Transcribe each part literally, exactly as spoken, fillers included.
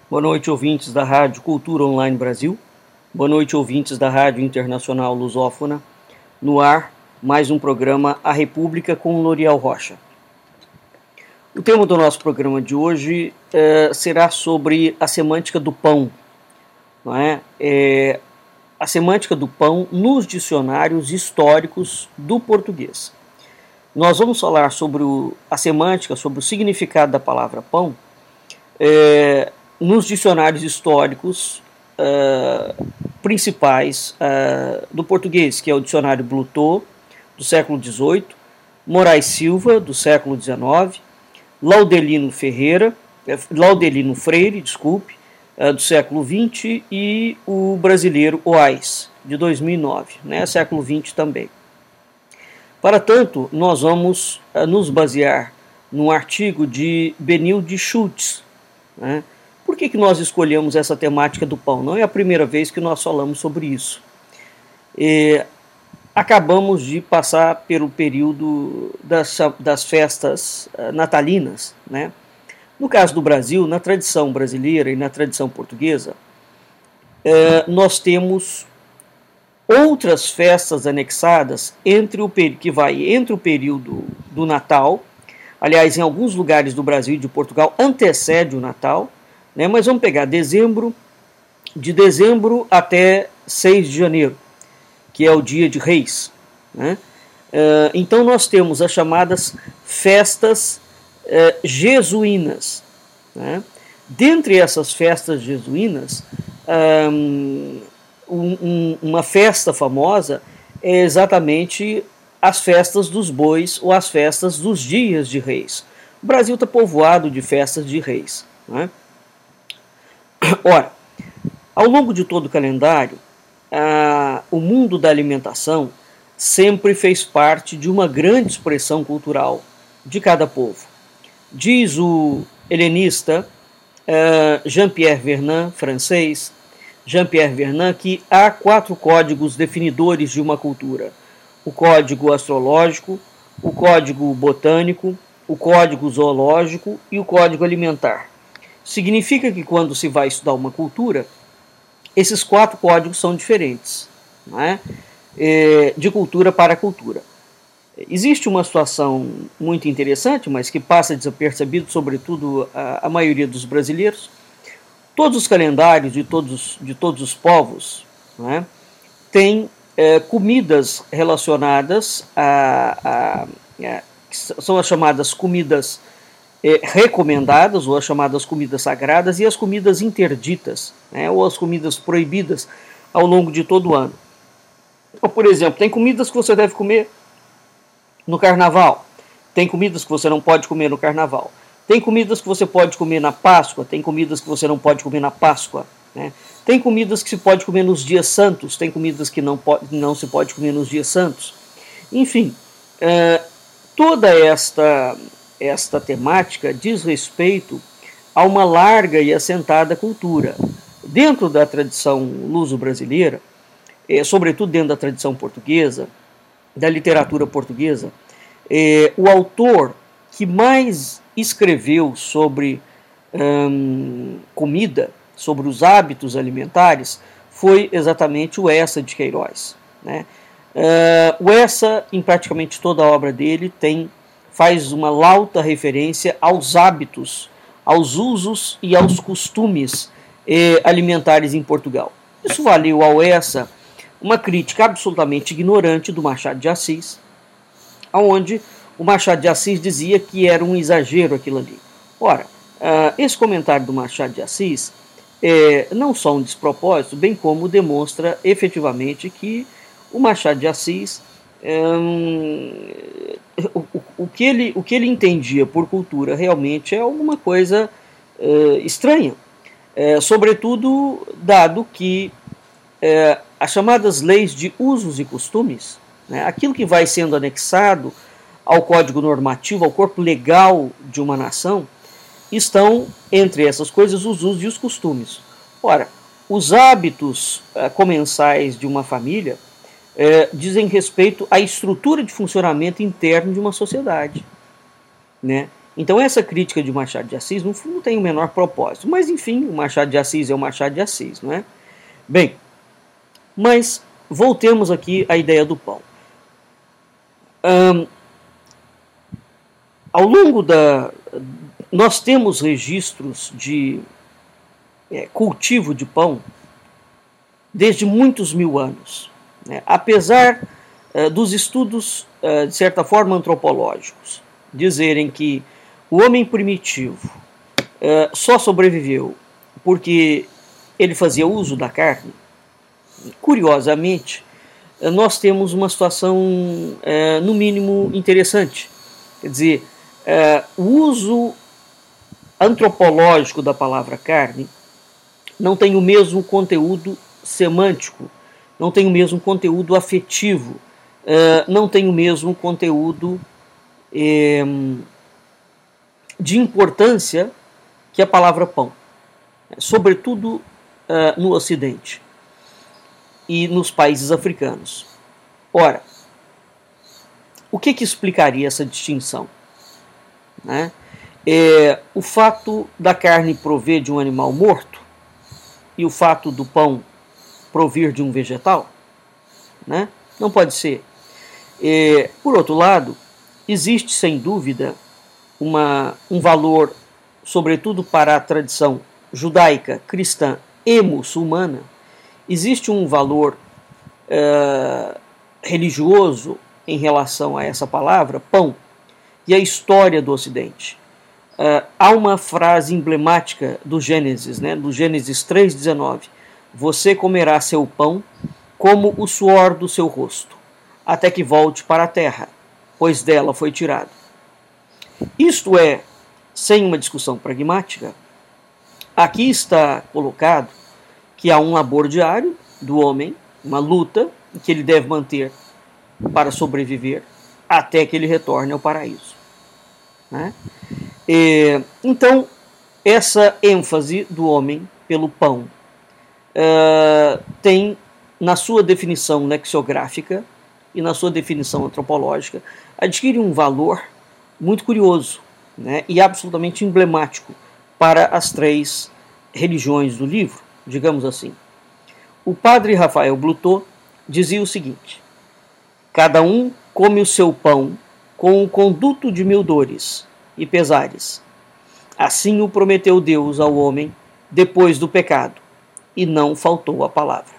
Boa noite, ouvintes da Rádio Cultura Online Brasil. Boa noite, ouvintes da Rádio Internacional Lusófona. No ar, mais um programa A República com Lorial Rocha. O tema do nosso programa de hoje é, será sobre a semântica do pão. Não é? É, a semântica do pão nos dicionários históricos do português. Nós vamos falar sobre o, a semântica, sobre o significado da palavra pão, é, nos dicionários históricos uh, principais uh, do português, que é o dicionário Blutot, do século dezoito, Moraes Silva, do século dezenove, Laudelino Ferreira, Laudelino Freire, desculpe, uh, do século vinte, e o brasileiro Oais, de dois mil e nove, né, século vinte também. Para tanto, nós vamos uh, nos basear num artigo de Benilde Schultz, né? Por que, que nós escolhemos essa temática do pão? Não é a primeira vez que nós falamos sobre isso. E acabamos de passar pelo período das, das festas natalinas, né? No caso do Brasil, na tradição brasileira e na tradição portuguesa, eh, nós temos outras festas anexadas entre o, que vai entre o período do Natal. Aliás, em alguns lugares do Brasil e de Portugal antecede o Natal, né? Mas vamos pegar dezembro, de dezembro até seis de janeiro, que é o dia de Reis, né? Uh, então nós temos as chamadas festas uh, jesuínas, né? Dentre essas festas jesuínas, um, um, uma festa famosa é exatamente as festas dos bois ou as festas dos dias de Reis. O Brasil está povoado de festas de Reis, né? Ora, ao longo de todo o calendário, ah, o mundo da alimentação sempre fez parte de uma grande expressão cultural de cada povo. Diz o helenista ah, Jean-Pierre Vernant, francês, Jean-Pierre Vernant, que há quatro códigos definidores de uma cultura: o código astrológico, o código botânico, o código zoológico e o código alimentar. Significa que quando se vai estudar uma cultura, esses quatro códigos são diferentes, não é? É, de cultura para cultura. Existe uma situação muito interessante, mas que passa desapercebido, sobretudo a, a maioria dos brasileiros. Todos os calendários de todos, de todos os povos, não é, têm é, comidas relacionadas a, a, a são as chamadas comidas É, recomendadas, ou as chamadas comidas sagradas, e as comidas interditas, né, ou as comidas proibidas ao longo de todo o ano. Então, por exemplo, tem comidas que você deve comer no carnaval, tem comidas que você não pode comer no carnaval, tem comidas que você pode comer na Páscoa, tem comidas que você não pode comer na Páscoa, né? Tem comidas que se pode comer nos dias santos, tem comidas que não, pode, não se pode comer nos dias santos. Enfim, é, toda esta... Esta temática diz respeito a uma larga e assentada cultura. Dentro da tradição luso-brasileira, é, sobretudo dentro da tradição portuguesa, da literatura portuguesa, é, o autor que mais escreveu sobre hum, comida, sobre os hábitos alimentares, foi exatamente o Eça de Queiroz, né? Uh, o Eça, em praticamente toda a obra dele, tem faz uma lauta referência aos hábitos, aos usos e aos costumes eh, alimentares em Portugal. Isso valeu ao Eça uma crítica absolutamente ignorante do Machado de Assis, onde o Machado de Assis dizia que era um exagero aquilo ali. Ora, uh, esse comentário do Machado de Assis é não só um despropósito, bem como demonstra efetivamente que o Machado de Assis Um, o, o, o, que ele, o que ele entendia por cultura realmente é alguma coisa uh, estranha, uh, sobretudo dado que uh, as chamadas leis de usos e costumes, né, aquilo que vai sendo anexado ao código normativo, ao corpo legal de uma nação, estão entre essas coisas os usos e os costumes. Ora, os hábitos uh, comensais de uma família É, dizem respeito à estrutura de funcionamento interno de uma sociedade, né? Então essa crítica de Machado de Assis não, não tem o menor propósito. Mas enfim, o Machado de Assis é o Machado de Assis, não é? Bem, mas voltemos aqui à ideia do pão. Um, ao longo da... Nós temos registros de é, cultivo de pão desde muitos mil anos. Né? Apesar uh, dos estudos, uh, de certa forma, antropológicos, dizerem que o homem primitivo uh, só sobreviveu porque ele fazia uso da carne, curiosamente, uh, nós temos uma situação, uh, no mínimo, interessante. Quer dizer, uh, o uso antropológico da palavra carne não tem o mesmo conteúdo semântico, não tem o mesmo conteúdo afetivo, uh, não tem o mesmo conteúdo eh, de importância que a palavra pão, sobretudo uh, no Ocidente e nos países africanos. Ora, o que, que explicaria essa distinção? Né? É, o fato da carne prover de um animal morto e o fato do pão provir de um vegetal? Né? Não pode ser. É, por outro lado, existe sem dúvida uma, um valor, sobretudo para a tradição judaica, cristã e muçulmana, existe um valor é, religioso em relação a essa palavra, pão, e a história do Ocidente. Uh, há uma frase emblemática do Gênesis, né, do Gênesis três, dezenove. Você comerá seu pão como o suor do seu rosto, até que volte para a terra, pois dela foi tirado. Isto é, sem uma discussão pragmática, aqui está colocado que há um labor diário do homem, uma luta que ele deve manter para sobreviver até que ele retorne ao paraíso. Né? E, então, essa ênfase do homem pelo pão uh, tem, na sua definição lexicográfica e na sua definição antropológica, adquire um valor muito curioso, né, e absolutamente emblemático para as três religiões do livro, digamos assim. O padre Rafael Blutot dizia o seguinte: cada um come o seu pão com o conduto de mil dores e pesares. Assim o prometeu Deus ao homem depois do pecado, e não faltou a palavra.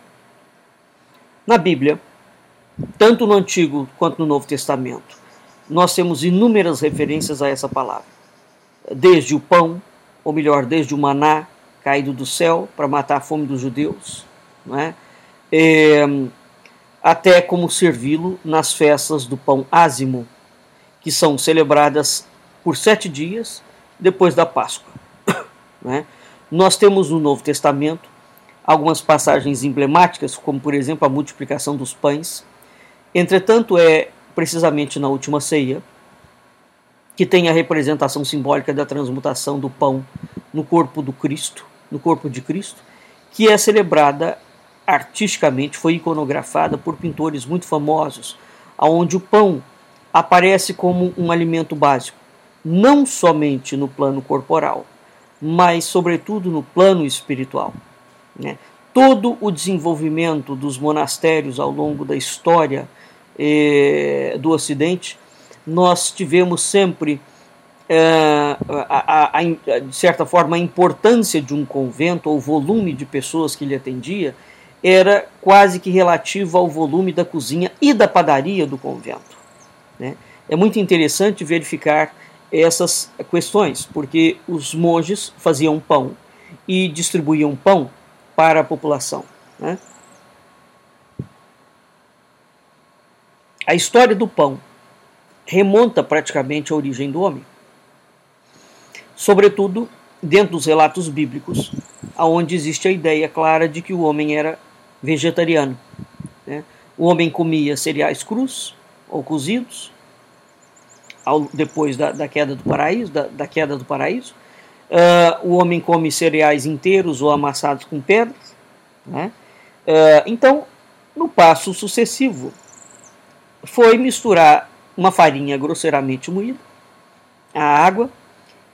Na Bíblia, tanto no Antigo quanto no Novo Testamento, nós temos inúmeras referências a essa palavra. Desde o pão, ou melhor, desde o maná caído do céu para matar a fome dos judeus, não é? É, até como servi-lo nas festas do pão ázimo, que são celebradas por sete dias depois da Páscoa. Né? Nós temos no Novo Testamento algumas passagens emblemáticas, como por exemplo a multiplicação dos pães. Entretanto, é precisamente na última ceia que tem a representação simbólica da transmutação do pão no corpo do Cristo, no corpo de Cristo, que é celebrada artisticamente, foi iconografada por pintores muito famosos, onde o pão aparece como um alimento básico, não somente no plano corporal, mas sobretudo no plano espiritual. Né? Todo o desenvolvimento dos monastérios ao longo da história eh, do Ocidente, nós tivemos sempre, eh, a, a, a, de certa forma, a importância de um convento, ou o volume de pessoas que lhe atendia, era quase que relativo ao volume da cozinha e da padaria do convento. Né? É muito interessante verificar essas questões, porque os monges faziam pão e distribuíam pão para a população. Né? A história do pão remonta praticamente à origem do homem, sobretudo dentro dos relatos bíblicos, onde existe a ideia clara de que o homem era vegetariano. Né? O homem comia cereais crus ou cozidos, ao, depois da, da queda do paraíso. Da, da queda do paraíso. Uh, o homem come cereais inteiros ou amassados com pedras. Né? Uh, então, no passo sucessivo, foi misturar uma farinha grosseiramente moída, a água,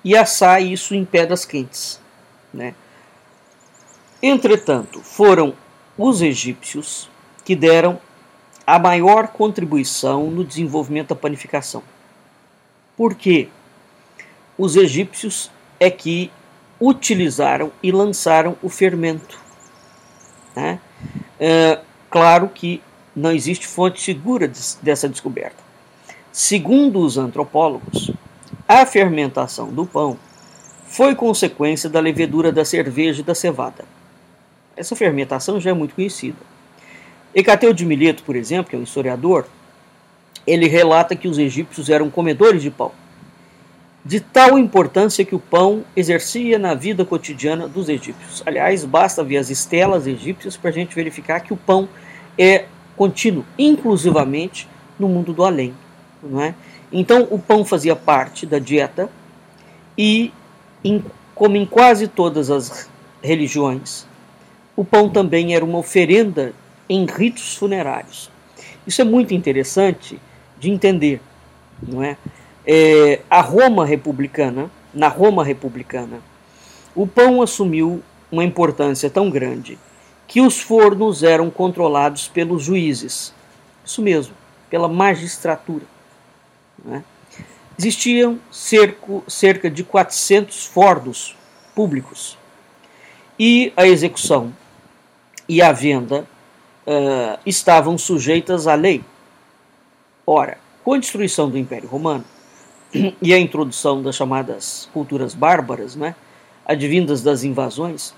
e assar isso em pedras quentes, né? Entretanto, foram os egípcios que deram a maior contribuição no desenvolvimento da panificação. Por quê? Os egípcios é que utilizaram e lançaram o fermento, né? É, claro que não existe fonte segura dessa descoberta. Segundo os antropólogos, a fermentação do pão foi consequência da levedura da cerveja e da cevada. Essa fermentação já é muito conhecida. Hecateu de Mileto, por exemplo, que é um historiador, ele relata que os egípcios eram comedores de pão, de tal importância que o pão exercia na vida cotidiana dos egípcios. Aliás, basta ver as estelas egípcias para a gente verificar que o pão é contínuo, inclusivamente no mundo do além, não é? Então, o pão fazia parte da dieta e, em, como em quase todas as religiões, o pão também era uma oferenda em ritos funerários. Isso é muito interessante de entender, não é? É, a Roma republicana, na Roma republicana, o pão assumiu uma importância tão grande que os fornos eram controlados pelos juízes, isso mesmo, pela magistratura, não é? Existiam cerco, cerca de quatrocentos fornos públicos e a execução e a venda uh, estavam sujeitas à lei. Ora, com a destruição do Império Romano e a introdução das chamadas culturas bárbaras, né, advindas das invasões,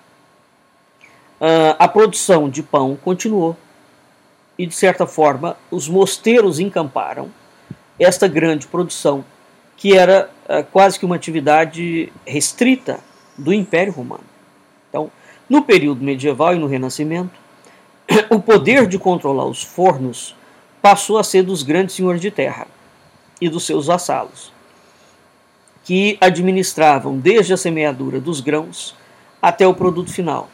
uh, a produção de pão continuou e, de certa forma, os mosteiros encamparam esta grande produção, que era uh, quase que uma atividade restrita do Império Romano. Então, no período medieval e no Renascimento, o poder de controlar os fornos passou a ser dos grandes senhores de terra e dos seus vassalos, que administravam desde a semeadura dos grãos até o produto final.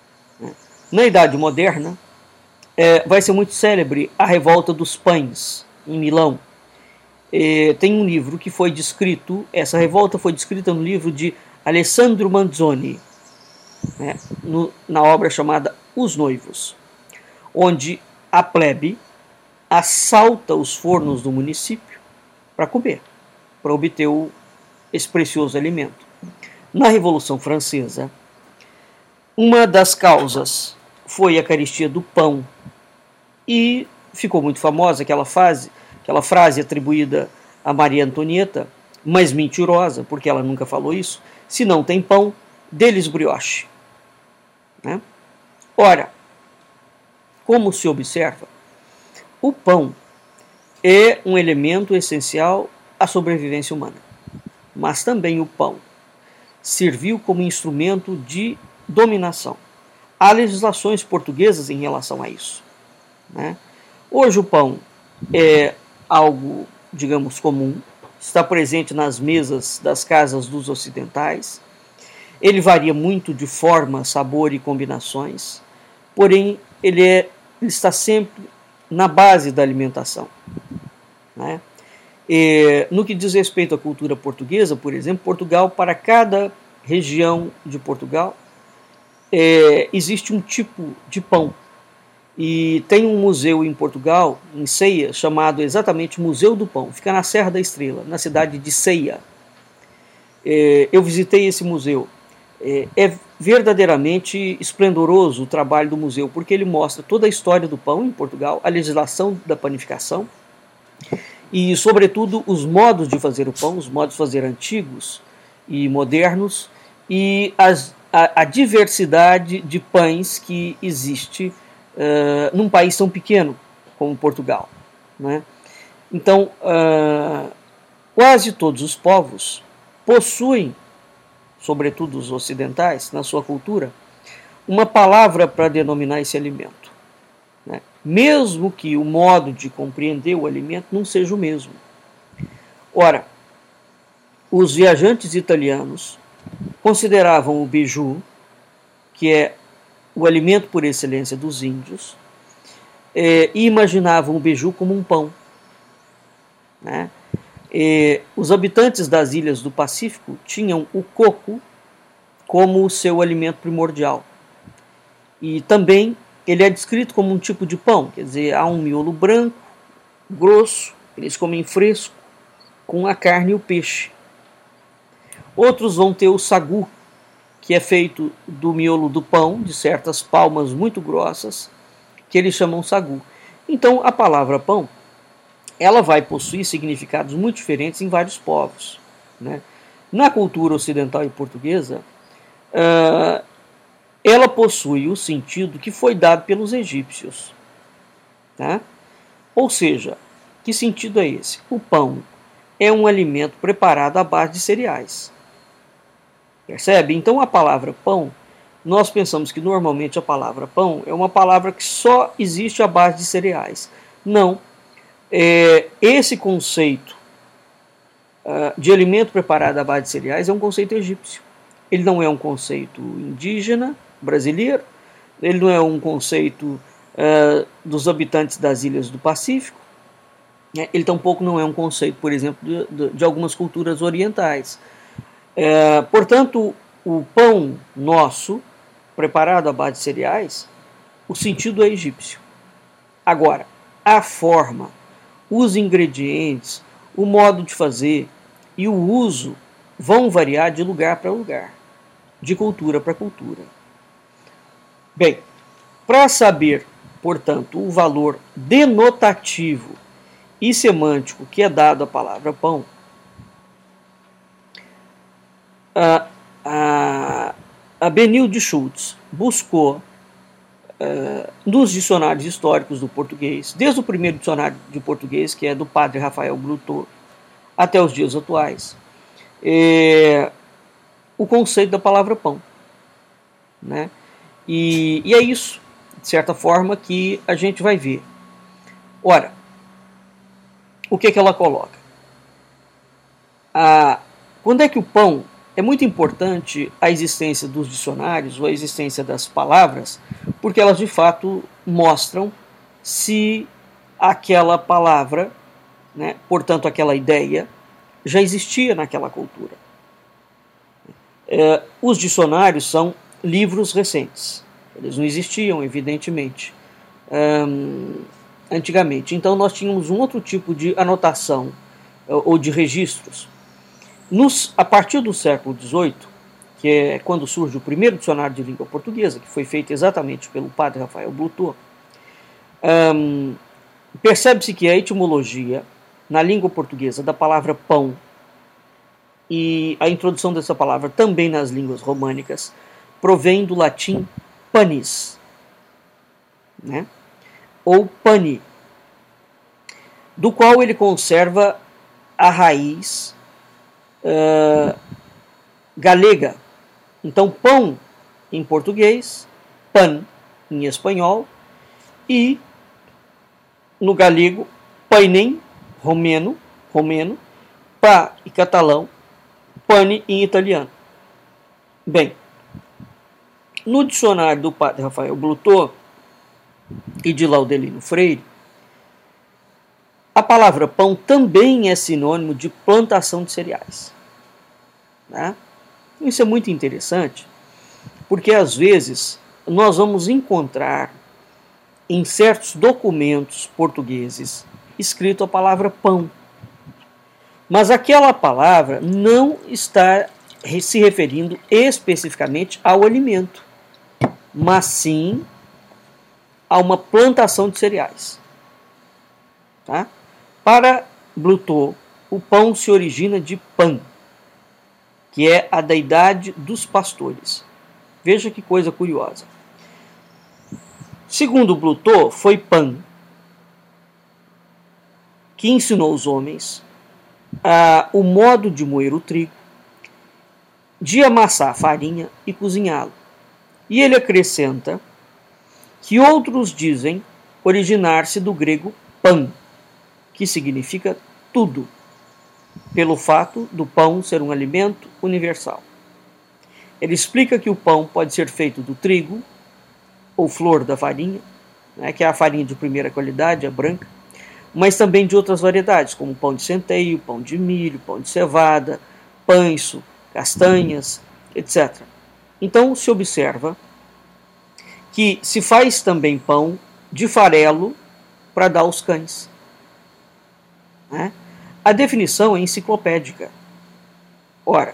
Na Idade Moderna, é, vai ser muito célebre a Revolta dos Pães, em Milão. É, tem um livro que foi descrito, essa revolta foi descrita no livro de Alessandro Manzoni, né, no, na obra chamada Os Noivos, onde a plebe assalta os fornos do município para comer, para obter o, esse precioso alimento. Na Revolução Francesa, uma das causas foi a carestia do pão, e ficou muito famosa aquela, fase, aquela frase atribuída a Maria Antonieta, mas mentirosa, porque ela nunca falou isso: se não tem pão, dê-lhes brioche. Né? Ora, como se observa, o pão é um elemento essencial à sobrevivência humana, mas também o pão serviu como instrumento de dominação. Há legislações portuguesas em relação a isso, né? Hoje o pão é algo, digamos, comum, está presente nas mesas das casas dos ocidentais. Ele varia muito de forma, sabor e combinações, porém ele, é, ele está sempre na base da alimentação, né? E, no que diz respeito à cultura portuguesa, por exemplo, Portugal, para cada região de Portugal, é, existe um tipo de pão. E tem um museu em Portugal, em Ceia, chamado exatamente Museu do Pão. Fica na Serra da Estrela, na cidade de Ceia. É, eu visitei esse museu. É, é verdadeiramente esplendoroso o trabalho do museu, porque ele mostra toda a história do pão em Portugal, a legislação da panificação e, sobretudo, os modos de fazer o pão, os modos de fazer antigos e modernos, e as, a, a diversidade de pães que existe uh, num país tão pequeno como Portugal, né? Então, uh, quase todos os povos possuem, sobretudo os ocidentais, na sua cultura, uma palavra para denominar esse alimento, né? Mesmo que o modo de compreender o alimento não seja o mesmo. Ora, os viajantes italianos consideravam o beiju, que é o alimento por excelência dos índios, é, e imaginavam o beiju como um pão, né? E os habitantes das ilhas do Pacífico tinham o coco como o seu alimento primordial. E também ele é descrito como um tipo de pão, quer dizer, há um miolo branco, grosso, eles comem fresco, com a carne e o peixe. Outros vão ter o sagu, que é feito do miolo do pão, de certas palmas muito grossas, que eles chamam sagu. Então, a palavra pão, ela vai possuir significados muito diferentes em vários povos, né? Na cultura ocidental e portuguesa, uh, ela possui o sentido que foi dado pelos egípcios. Tá? Ou seja, que sentido é esse? O pão é um alimento preparado à base de cereais. Percebe? Então a palavra pão, nós pensamos que normalmente a palavra pão é uma palavra que só existe à base de cereais. Não. É, esse conceito uh, de alimento preparado à base de cereais é um conceito egípcio. Ele não é um conceito indígena, brasileiro, ele não é um conceito uh, dos habitantes das ilhas do Pacífico, né? Ele tampouco não é um conceito, por exemplo, de, de, de algumas culturas orientais. Uh, portanto, o pão nosso, preparado à base de cereais, o sentido é egípcio. Agora, a forma, os ingredientes, o modo de fazer e o uso vão variar de lugar para lugar, de cultura para cultura. Bem, para saber, portanto, o valor denotativo e semântico que é dado à palavra pão, a, a, a Benilde Schultz buscou uh, nos dicionários históricos do português, desde o primeiro dicionário de português, que é do padre Rafael Blutot, até os dias atuais, é, o conceito da palavra pão, né? E, e é isso, de certa forma, que a gente vai ver. Ora, o que, que ela coloca? Ah, quando é que o pão... É muito importante a existência dos dicionários ou a existência das palavras, porque elas de fato mostram se aquela palavra, né, portanto aquela ideia, já existia naquela cultura. É, os dicionários são livros recentes. Eles não existiam, evidentemente, hum, antigamente. Então nós tínhamos um outro tipo de anotação ou de registros. Nos, a partir do século dezoito, que é quando surge o primeiro dicionário de língua portuguesa, que foi feito exatamente pelo padre Rafael Blutot, hum, percebe-se que a etimologia na língua portuguesa da palavra pão e a introdução dessa palavra também nas línguas românicas provém do latim panis, né? Ou pani, do qual ele conserva a raiz uh, galega. Então, pão em português, pan em espanhol e no galego, painem, romeno, romeno, pa em catalão, pane em italiano. Bem, no dicionário do padre Rafael Blutot e de Laudelino Freire, a palavra pão também é sinônimo de plantação de cereais. Né? Isso é muito interessante, porque às vezes nós vamos encontrar em certos documentos portugueses escrito a palavra pão, mas aquela palavra não está se referindo especificamente ao alimento, mas sim a uma plantação de cereais. Tá? Para Blutot, o pão se origina de Pan, que é a deidade dos pastores. Veja que coisa curiosa. Segundo Blutot, foi Pan que ensinou os homens a, o modo de moer o trigo, de amassar a farinha e cozinhá-lo. E ele acrescenta que outros dizem originar-se do grego pan, que significa tudo, pelo fato do pão ser um alimento universal. Ele explica que o pão pode ser feito do trigo, ou flor da farinha, né, que é a farinha de primeira qualidade, a branca, mas também de outras variedades, como pão de centeio, pão de milho, pão de cevada, pães, castanhas, etcétera. Então se observa que se faz também pão de farelo para dar aos cães. Né? A definição é enciclopédica. Ora,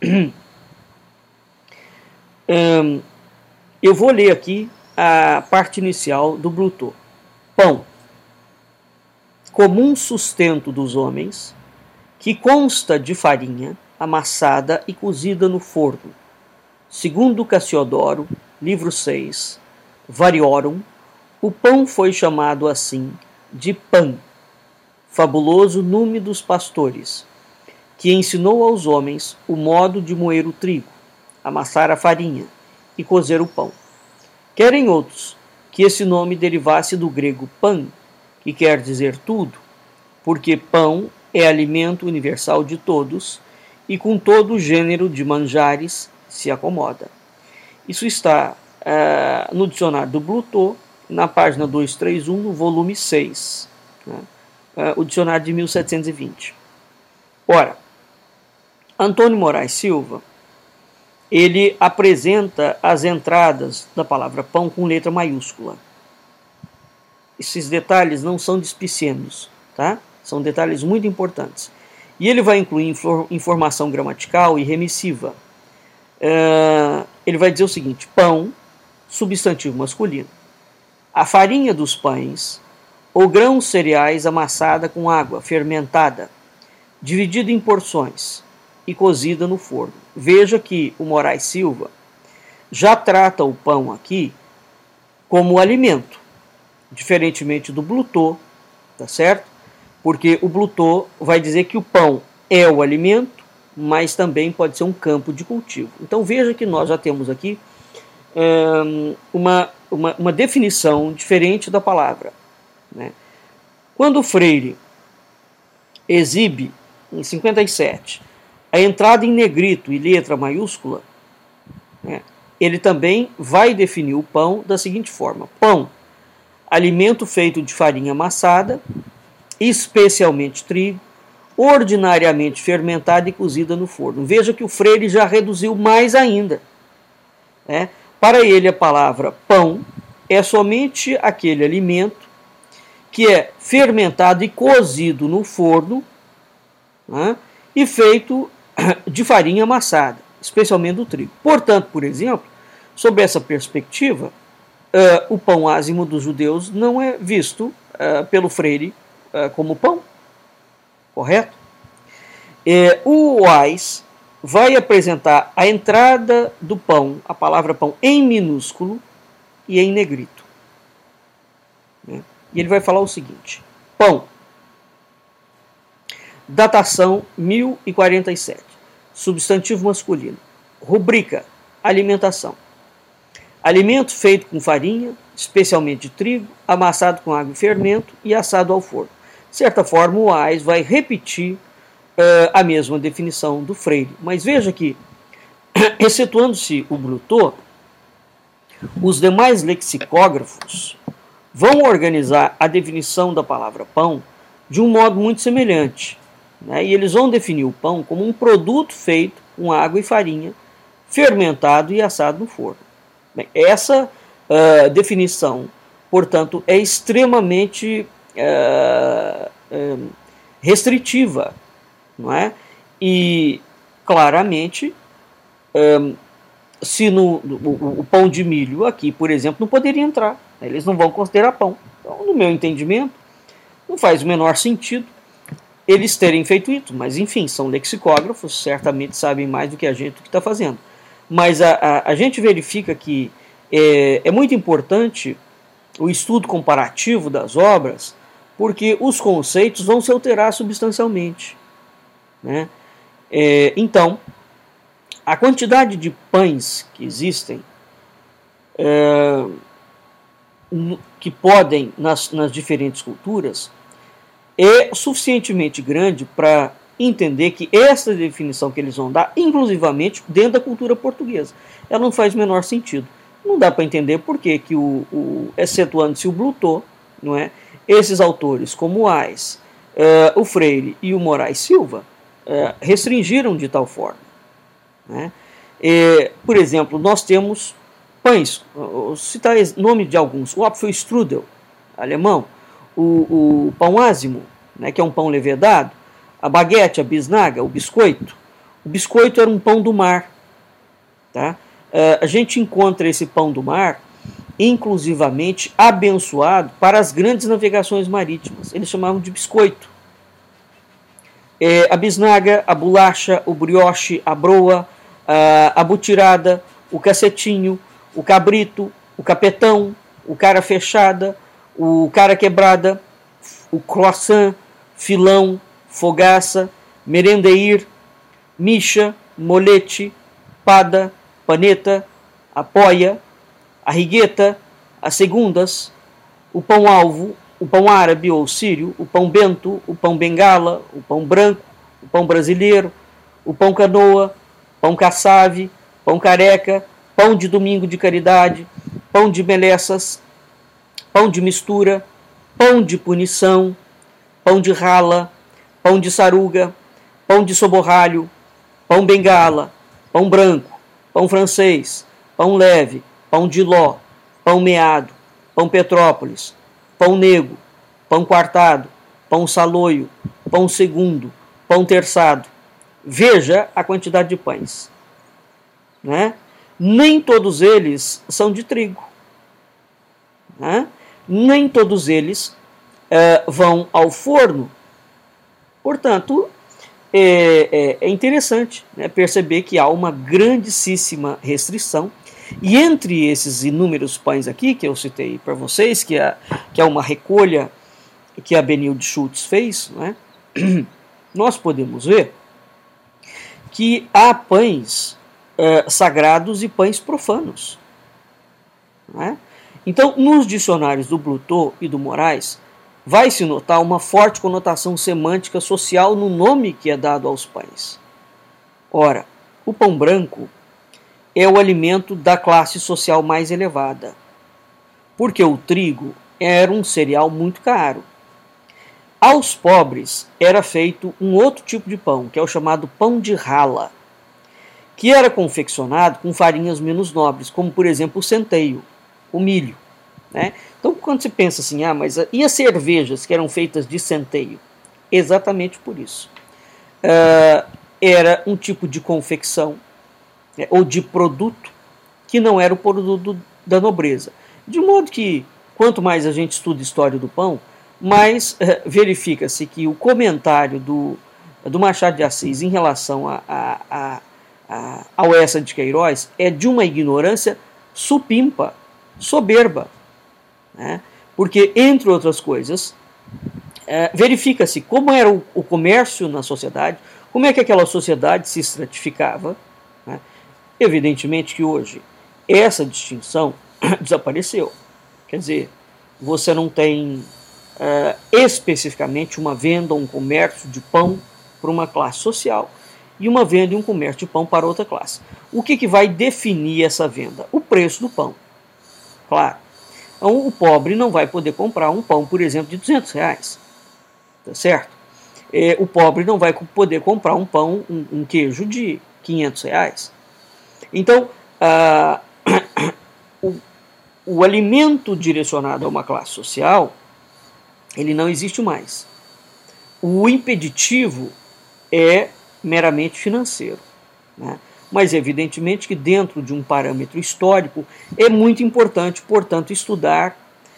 hum, eu vou ler aqui a parte inicial do Bluetooth. Pão, comum sustento dos homens, que consta de farinha amassada e cozida no forno. Segundo Cassiodoro, livro seis, Variorum, o pão foi chamado assim de pão, fabuloso nume dos pastores, que ensinou aos homens o modo de moer o trigo, amassar a farinha e cozer o pão. Querem outros que esse nome derivasse do grego pan, que quer dizer tudo, porque pão é alimento universal de todos e com todo o gênero de manjares se acomoda. Isso está uh, no dicionário do Bluetooth, na página duzentos e trinta e um, no volume seis, né? uh, o dicionário de mil setecentos e vinte. Ora, Antônio Moraes Silva, ele apresenta as entradas da palavra pão com letra maiúscula. Esses detalhes não são displicêmios, tá? São detalhes muito importantes. E ele vai incluir informação gramatical e remissiva. Uh, ele vai dizer o seguinte: pão, substantivo masculino. A farinha dos pães, ou grãos cereais amassada com água, fermentada, dividida em porções e cozida no forno. Veja que o Moraes Silva já trata o pão aqui como alimento, diferentemente do Bluetooth, tá certo? Porque o Bluetooth vai dizer que o pão é o alimento, mas também pode ser um campo de cultivo. Então veja que nós já temos aqui um, uma, uma, uma definição diferente da palavra, né? Quando Freire exibe, em cinquenta e sete, a entrada em negrito e letra maiúscula, né, ele também vai definir o pão da seguinte forma: pão, alimento feito de farinha amassada, especialmente trigo, ordinariamente fermentada e cozida no forno. Veja que o Freire já reduziu mais ainda. Né? Para ele, a palavra pão é somente aquele alimento que é fermentado e cozido no forno, né, e feito de farinha amassada, especialmente do trigo. Portanto, por exemplo, sob essa perspectiva, uh, o pão ázimo dos judeus não é visto uh, pelo Freire uh, como pão, correto? E, o Wise vai apresentar a entrada do pão, a palavra pão, em minúsculo e em negrito. Né? E ele vai falar o seguinte: pão, datação mil e quarenta e sete, substantivo masculino, rubrica alimentação, alimento feito com farinha, especialmente de trigo, amassado com água e fermento e assado ao forno. De certa forma, o Wise vai repetir uh, a mesma definição do Freire, mas veja que, excetuando-se o Bluetooth, os demais lexicógrafos vão organizar a definição da palavra pão de um modo muito semelhante, né? E eles vão definir o pão como um produto feito com água e farinha, fermentado e assado no forno. Bem, essa uh, definição, portanto, é extremamente uh, uh, restritiva, não é? E, claramente, um, se no, o, o pão de milho aqui, por exemplo, não poderia entrar. Eles não vão considerar pão. Então, no meu entendimento, não faz o menor sentido eles terem feito isso. Mas, enfim, são lexicógrafos, certamente sabem mais do que a gente o que está fazendo. Mas a, a, a gente verifica que é, é muito importante o estudo comparativo das obras, porque os conceitos vão se alterar substancialmente. Né? É, então, a quantidade de pães que existem, é, que podem nas, nas diferentes culturas, é suficientemente grande para entender que essa definição que eles vão dar, inclusivamente dentro da cultura portuguesa, ela não faz o menor sentido. Não dá para entender por que, que o, o excetuando-se o Bluetooth, não é, esses autores, como o Ais, uh, o Freire e o Moraes Silva, uh, restringiram de tal forma, né? E, por exemplo, nós temos pães, vou citar o nome de alguns: o Apfelstrudel, alemão, o, o pão ázimo, né, que é um pão levedado, a baguete, a bisnaga, o biscoito. O biscoito era um pão do mar. Tá? Uh, a gente encontra esse pão do mar inclusivamente abençoado para as grandes navegações marítimas. Eles chamavam de biscoito. É, a bisnaga, a bolacha, o brioche, a broa, a, a butirada, o cacetinho, o cabrito, o capetão, o cara fechada, o cara quebrada, o croissant, filão, fogaça, merendeir, micha, molete, pada, paneta, a poia, a rigueta, as segundas, o pão alvo, o pão árabe ou sírio, o pão bento, o pão bengala, o pão branco, o pão brasileiro, o pão canoa, pão cassave, pão careca, pão de domingo de caridade, pão de meleças, pão de mistura, pão de punição, pão de rala, pão de saruga, pão de soborralho, pão bengala, pão branco, pão francês, pão leve, pão de ló, pão meado, pão Petrópolis, pão nego, pão quartado, pão saloio, pão segundo, pão terçado. Veja a quantidade de pães, né? Nem todos eles são de trigo, né? Nem todos eles uh, vão ao forno. Portanto, é, é, é interessante, né, perceber que há uma grandíssima restrição. E entre esses inúmeros pães aqui, que eu citei para vocês, que é, que é uma recolha que a Benilde Schultz fez, né, nós podemos ver que há pães é, sagrados e pães profanos, né? Então, nos dicionários do Blutot e do Moraes, vai-se notar uma forte conotação semântica social no nome que é dado aos pães. Ora, o pão branco é o alimento da classe social mais elevada, porque o trigo era um cereal muito caro. Aos pobres era feito um outro tipo de pão, que é o chamado pão de rala, que era confeccionado com farinhas menos nobres, como por exemplo o centeio, o milho, né? Então, quando se pensa assim, ah, mas e as cervejas que eram feitas de centeio? Exatamente por isso. Uh, era um tipo de confecção, né, ou de produto que não era o produto da nobreza. De modo que, quanto mais a gente estuda a história do pão, mais uh, verifica-se que o comentário do, do Machado de Assis em relação a, a, a, a, ao Eça de Queiroz é de uma ignorância supimpa, soberba, né? Porque, entre outras coisas, é, verifica-se como era o, o comércio na sociedade, como é que aquela sociedade se estratificava, né? Evidentemente que hoje essa distinção desapareceu. Quer dizer, você não tem é, especificamente uma venda, um comércio de pão para uma classe social e uma venda e um comércio de pão para outra classe. O que, que vai definir essa venda? O preço do pão. Claro. Então, o pobre não vai poder comprar um pão, por exemplo, de duzentos reais. Tá certo? É, o pobre não vai poder comprar um pão, um, um queijo de quinhentos reais. Então, ah, o, o alimento direcionado a uma classe social, ele não existe mais. O impeditivo é meramente financeiro, né? Mas, evidentemente, que dentro de um parâmetro histórico é muito importante, portanto, estudar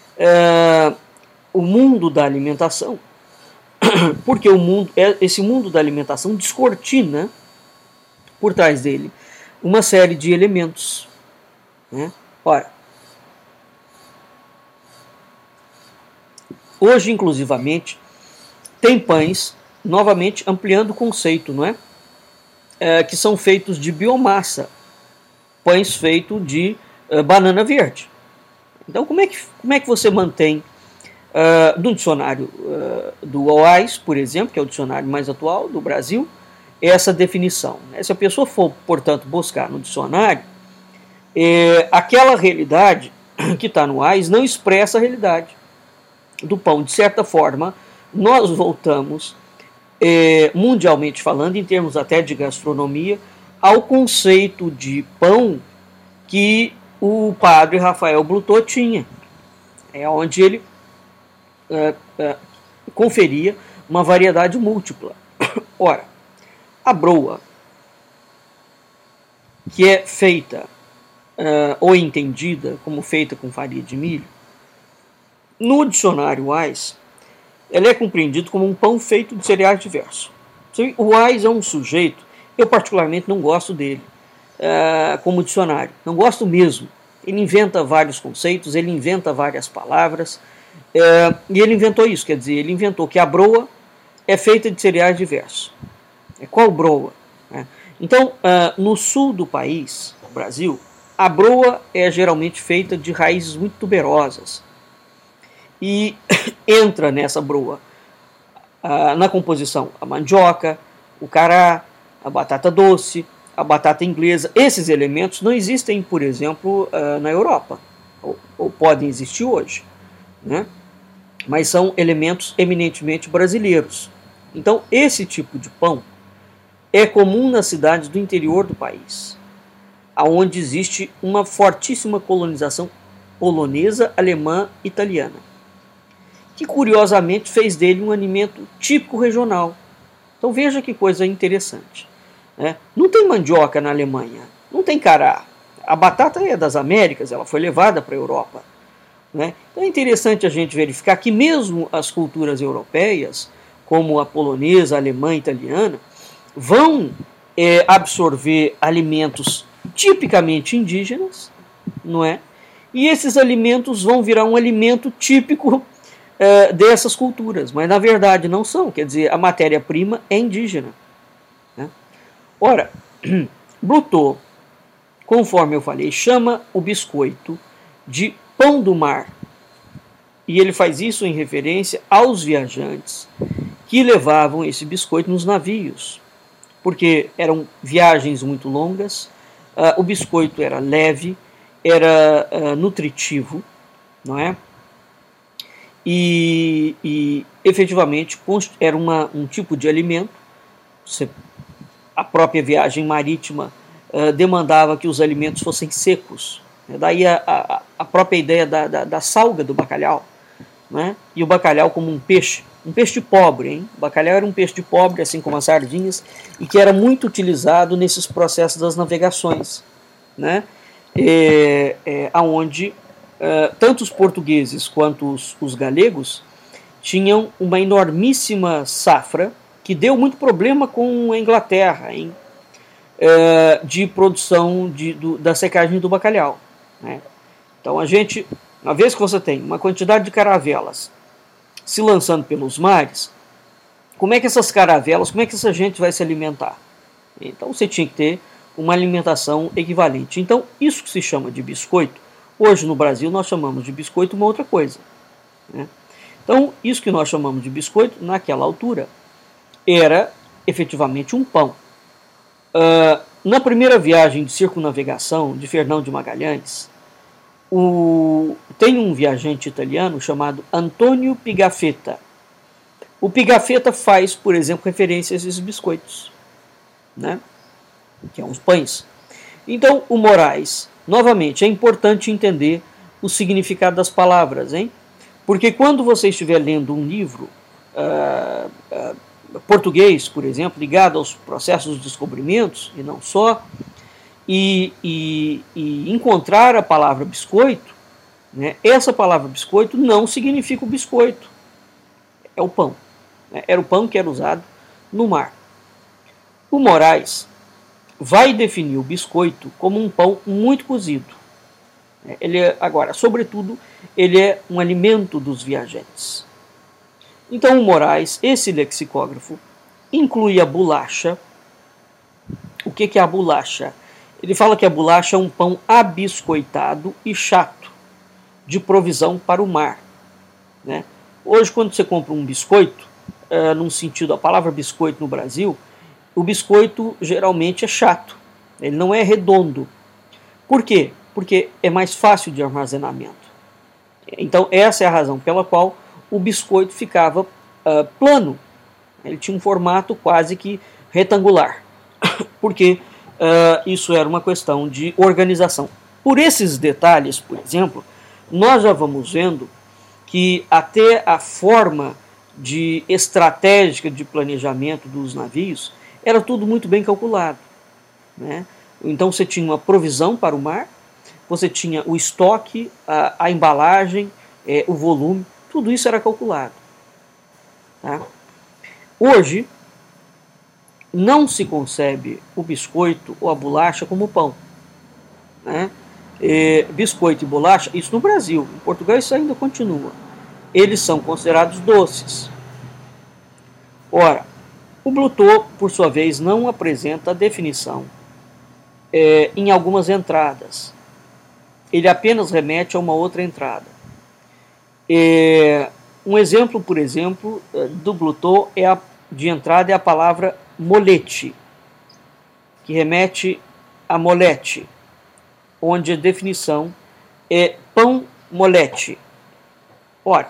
uh, o mundo da alimentação, porque o mundo, esse mundo da alimentação descortina, por trás dele, uma série de elementos, né? Ora, hoje, inclusivamente, tem pães, novamente ampliando o conceito, não é? É, que são feitos de biomassa, pães feitos de uh, banana verde. Então, como é que, como é que você mantém, uh, no dicionário uh, do O A I S, por exemplo, que é o dicionário mais atual do Brasil, essa definição? Se a pessoa for, portanto, buscar no dicionário, é, aquela realidade que está no A I S não expressa a realidade. do pão. De certa forma, nós voltamos, é, mundialmente falando, em termos até de gastronomia, ao conceito de pão que o padre Rafael Blutot tinha, é onde ele é, é, conferia uma variedade múltipla. Ora, a broa, que é feita uh, ou entendida como feita com farinha de milho, no dicionário Wise, ela é compreendido como um pão feito de cereais diversos. O Wise é um sujeito, eu particularmente não gosto dele uh, como dicionário, não gosto mesmo. Ele inventa vários conceitos, ele inventa várias palavras, uh, e ele inventou isso, quer dizer, ele inventou que a broa é feita de cereais diversos. É qual broa? Né? Então, uh, no sul do país, no Brasil, a broa é geralmente feita de raízes muito tuberosas. E entra nessa broa, uh, na composição, a mandioca, o cará, a batata doce, a batata inglesa. Esses elementos não existem, por exemplo, uh, na Europa, ou, ou podem existir hoje, né? Mas são elementos eminentemente brasileiros. Então, esse tipo de pão é comum nas cidades do interior do país, onde existe uma fortíssima colonização polonesa, alemã, italiana, que curiosamente fez dele um alimento típico regional. Então veja que coisa interessante, né? Não tem mandioca na Alemanha, não tem cará. A batata é das Américas, ela foi levada para a Europa, né? Então é interessante a gente verificar que mesmo as culturas europeias, como a polonesa, a alemã, a italiana, vão é, absorver alimentos tipicamente indígenas, não é? E esses alimentos vão virar um alimento típico é, dessas culturas, mas na verdade não são, quer dizer, a matéria-prima é indígena, né? Ora, Blutot, conforme eu falei, chama o biscoito de pão do mar, e ele faz isso em referência aos viajantes que levavam esse biscoito nos navios, porque eram viagens muito longas, uh, o biscoito era leve, era uh, nutritivo, não é? E, e efetivamente era uma, um tipo de alimento. Você, a própria viagem marítima uh, demandava que os alimentos fossem secos, né? Daí a, a, a própria ideia da, da, da salga do bacalhau, né? E o bacalhau como um peixe, um peixe de pobre, hein? O bacalhau era um peixe de pobre, assim como as sardinhas, e que era muito utilizado nesses processos das navegações, né? É, é, onde é, tanto os portugueses quanto os, os galegos tinham uma enormíssima safra que deu muito problema com a Inglaterra, hein? É, de produção de, do, da secagem do bacalhau, né? Então a gente, uma vez que você tem uma quantidade de caravelas se lançando pelos mares, como é que essas caravelas, como é que essa gente vai se alimentar? Então você tinha que ter uma alimentação equivalente. Então isso que se chama de biscoito, hoje no Brasil nós chamamos de biscoito uma outra coisa, né? Então isso que nós chamamos de biscoito, naquela altura, era efetivamente um pão. Uh, na primeira viagem de circunnavegação de Fernão de Magalhães, O, tem um viajante italiano chamado Antonio Pigafetta. O Pigafetta faz, por exemplo, referência a esses biscoitos, né? Que são os pães. Então, o Moraes, novamente, é importante entender o significado das palavras, hein? Porque quando você estiver lendo um livro uh, uh, português, por exemplo, ligado aos processos de descobrimentos, e não só, E, e, e encontrar a palavra biscoito, né, essa palavra biscoito não significa o biscoito, é o pão, né, era o pão que era usado no mar. O Moraes vai definir o biscoito como um pão muito cozido. Ele é, agora, sobretudo, ele é um alimento dos viajantes. Então o Moraes, esse lexicógrafo, inclui a bolacha. O que, que é a bolacha? Ele fala que a bolacha é um pão abiscoitado e chato, de provisão para o mar, né? Hoje, quando você compra um biscoito, é, num sentido, a palavra biscoito no Brasil, o biscoito geralmente é chato, ele não é redondo. Por quê? Porque é mais fácil de armazenamento. Então, essa é a razão pela qual o biscoito ficava uh, plano. Ele tinha um formato quase que retangular, porque uh, isso era uma questão de organização. Por esses detalhes, por exemplo, nós já vamos vendo que até a forma de estratégica de planejamento dos navios era tudo muito bem calculado, né? Então você tinha uma provisão para o mar, você tinha o estoque, a, a embalagem, é, o volume, tudo isso era calculado. Tá? Hoje, não se concebe o biscoito ou a bolacha como pão. Né? É, biscoito e bolacha, isso no Brasil, em Portugal isso ainda continua. Eles são considerados doces. Ora, o Bluetooth, por sua vez, não apresenta a definição é, em algumas entradas. Ele apenas remete a uma outra entrada. É, um exemplo, por exemplo, do Bluetooth é a, de entrada é a palavra molete, que remete a molete, onde a definição é pão molete. Ora,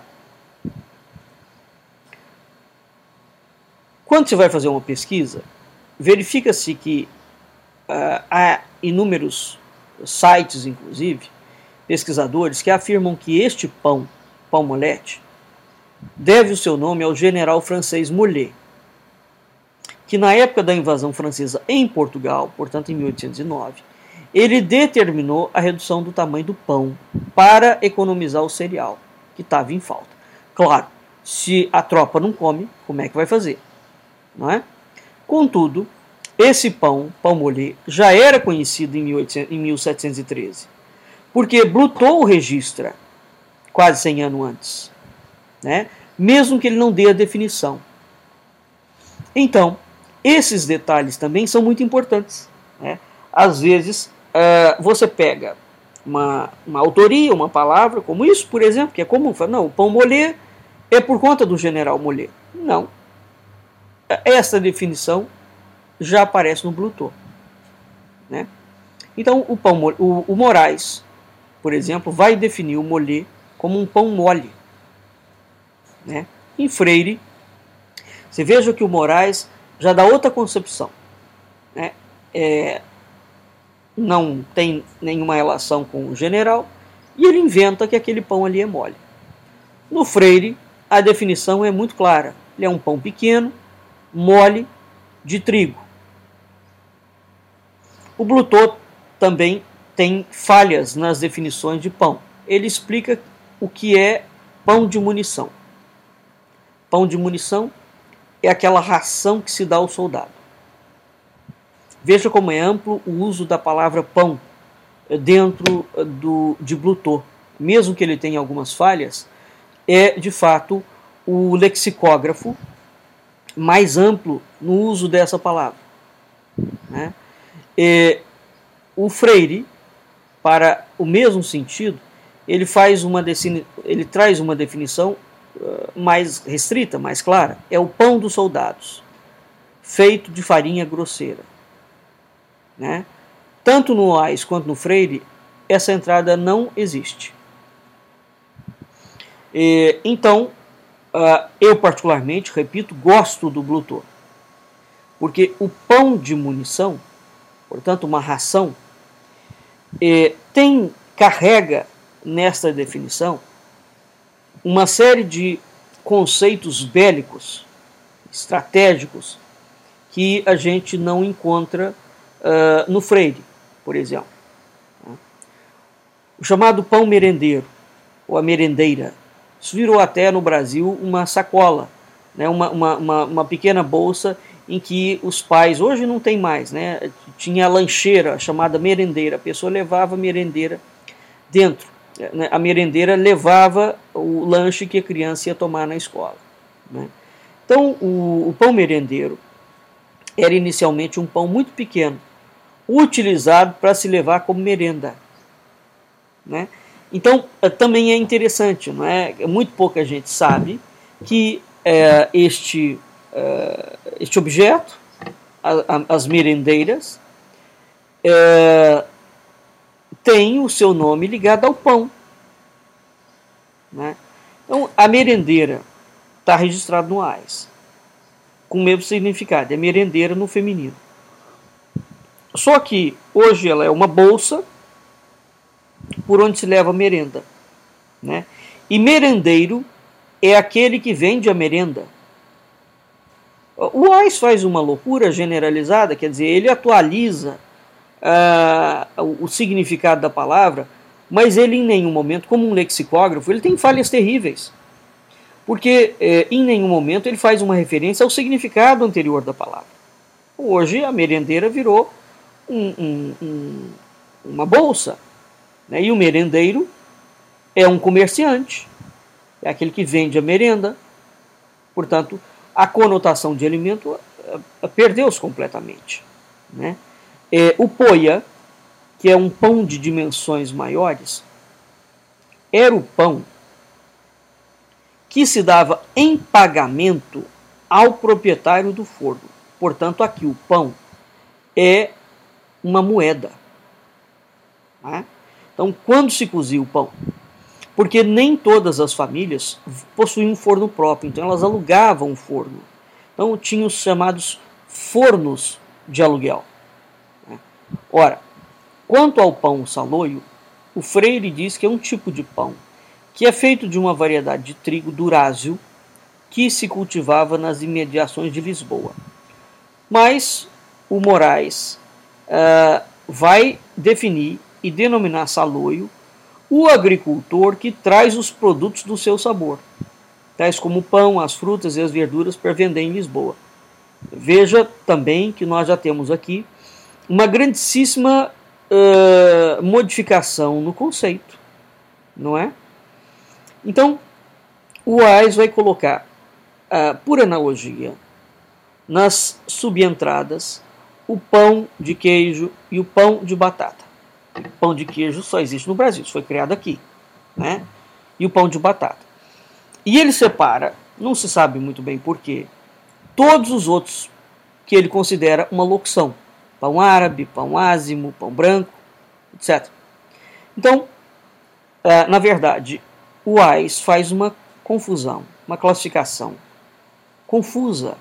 quando você vai fazer uma pesquisa, verifica-se que uh, há inúmeros sites, inclusive, pesquisadores, que afirmam que este pão, pão molete, deve o seu nome ao general francês Mollet, que na época da invasão francesa em Portugal, portanto em mil oitocentos e nove, ele determinou a redução do tamanho do pão para economizar o cereal, que estava em falta. Claro, se a tropa não come, como é que vai fazer? Não é? Contudo, esse pão, pão mollet, já era conhecido em mil setecentos e treze, porque Bluetooth registra quase cem anos antes, né? Mesmo que ele não dê a definição. Então, esses detalhes também são muito importantes. Né? Às vezes, uh, você pega uma, uma autoria, uma palavra, como isso, por exemplo, que é comum, fala, não, o pão mollet é por conta do general Mollet. Não. Essa definição já aparece no Bluetooth. Né? Então, o, pão, o, o Moraes, por exemplo, vai definir o mollet como um pão mole. Né? Em Freire, você veja que o Moraes já dá outra concepção. Né? É, não tem nenhuma relação com o general, e ele inventa que aquele pão ali é mole. No Freire, a definição é muito clara. Ele é um pão pequeno, mole, de trigo. O Bluetooth também tem falhas nas definições de pão. Ele explica o que é pão de munição. Pão de munição é aquela ração que se dá ao soldado. Veja como é amplo o uso da palavra pão dentro do, de Bluetooth. Mesmo que ele tenha algumas falhas, é de fato o lexicógrafo mais amplo no uso dessa palavra. Né? E o Freire, para o mesmo sentido, ele, faz uma ele traz uma definição uh, mais restrita, mais clara. É o pão dos soldados, feito de farinha grosseira. Né? Tanto no Ais quanto no Freire, essa entrada não existe. E, então, uh, eu particularmente, repito, gosto do Bluetooth. Porque o pão de munição, portanto uma ração, eh, tem, carrega nesta definição uma série de conceitos bélicos, estratégicos, que a gente não encontra uh, no Freire, por exemplo. O chamado pão merendeiro, ou a merendeira, isso virou até no Brasil uma sacola, né, uma, uma, uma, uma pequena bolsa em que os pais, hoje não tem mais, né, tinha a lancheira chamada merendeira, a pessoa levava a merendeira dentro, né, a merendeira levava o lanche que a criança ia tomar na escola. Né. Então o, o pão merendeiro era inicialmente um pão muito pequeno, utilizado para se levar como merenda. Né. Então também é interessante, não é? Muito pouca gente sabe que é, este Uh, este objeto, a, a, as merendeiras, uh, tem o seu nome ligado ao pão. Né? Então, a merendeira está registrada no AIS, com o mesmo significado, é merendeira no feminino. Só que hoje ela é uma bolsa por onde se leva a merenda, né? E merendeiro é aquele que vende a merenda. O AIS faz uma loucura generalizada, quer dizer, ele atualiza uh, o significado da palavra, mas ele em nenhum momento, como um lexicógrafo, ele tem falhas terríveis. Porque eh, em nenhum momento ele faz uma referência ao significado anterior da palavra. Hoje a merendeira virou um, um, um, uma bolsa, né? E o merendeiro é um comerciante, é aquele que vende a merenda. Portanto, a conotação de alimento uh, perdeu-se completamente, né? É, o poia, que é um pão de dimensões maiores, era o pão que se dava em pagamento ao proprietário do forno. Portanto, aqui o pão é uma moeda, né? Então, quando se cozia o pão, porque nem todas as famílias possuíam um forno próprio, então elas alugavam um forno. Então, tinham os chamados fornos de aluguel, né? Ora, quanto ao pão saloio, o Freire diz que é um tipo de pão que é feito de uma variedade de trigo durázio que se cultivava nas imediações de Lisboa. Mas o Moraes uh, vai definir e denominar saloio o agricultor que traz os produtos do seu sabor, tais como o pão, as frutas e as verduras para vender em Lisboa. Veja também que nós já temos aqui uma grandíssima uh, modificação no conceito, não é? Então, o AIS vai colocar, uh, por analogia, nas subentradas, o pão de queijo e o pão de batata. O pão de queijo só existe no Brasil, isso foi criado aqui, né? E o pão de batata. E ele separa, não se sabe muito bem porquê, todos os outros que ele considera uma locução. Pão árabe, pão ázimo, pão branco, etcétera. Então, uh, na verdade, o AIS faz uma confusão, uma classificação confusa.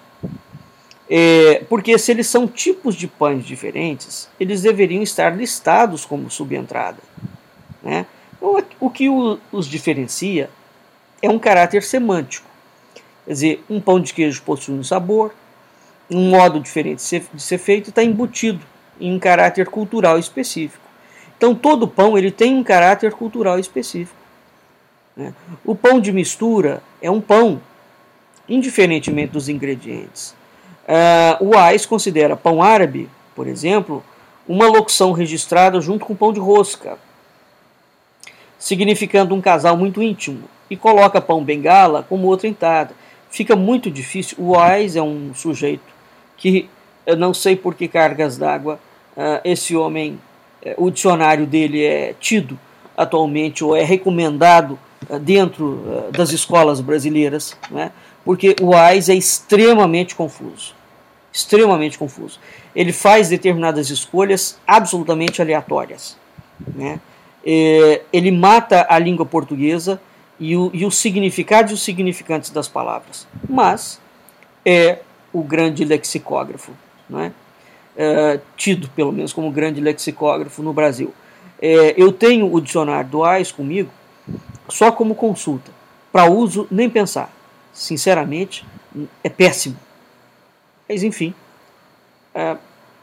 É, porque se eles são tipos de pães diferentes, eles deveriam estar listados como subentrada, né? Então, o que o, os diferencia é um caráter semântico. Quer dizer, um pão de queijo possui um sabor, um modo diferente de ser, de ser feito, e está embutido em um caráter cultural específico. Então, todo pão ele tem um caráter cultural específico, né? O pão de mistura é um pão, indiferentemente dos ingredientes. Uh, o AIS considera pão árabe, por exemplo, uma locução registrada junto com pão de rosca, significando um casal muito íntimo, e coloca pão bengala como outra entrada. Fica muito difícil. O AIS é um sujeito que, eu não sei por que cargas d'água, uh, esse homem, uh, o dicionário dele é tido atualmente, ou é recomendado uh, dentro uh, das escolas brasileiras, né? Porque o AIS é extremamente confuso, extremamente confuso. Ele faz determinadas escolhas absolutamente aleatórias, né? É, ele mata a língua portuguesa e o, e o significado e os significantes das palavras, mas é o grande lexicógrafo, né? É, tido pelo menos como grande lexicógrafo no Brasil. É, eu tenho o dicionário do AIS comigo só como consulta, para uso nem pensar. Sinceramente, é péssimo. Mas, enfim, é,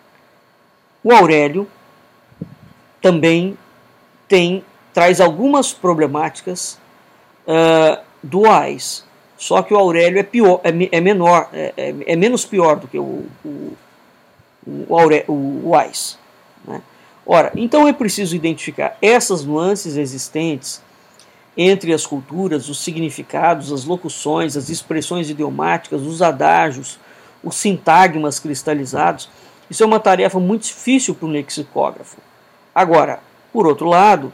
o Aurélio também tem, traz algumas problemáticas uh, do AIS. Só que o Aurélio é, pior, é, é menor, é, é, é menos pior do que o, o, o, Aurélio, o, o AIS, né? Ora, então é preciso identificar essas nuances existentes entre as culturas, os significados, as locuções, as expressões idiomáticas, os adágios, os sintagmas cristalizados. Isso é uma tarefa muito difícil para um lexicógrafo. Agora, por outro lado,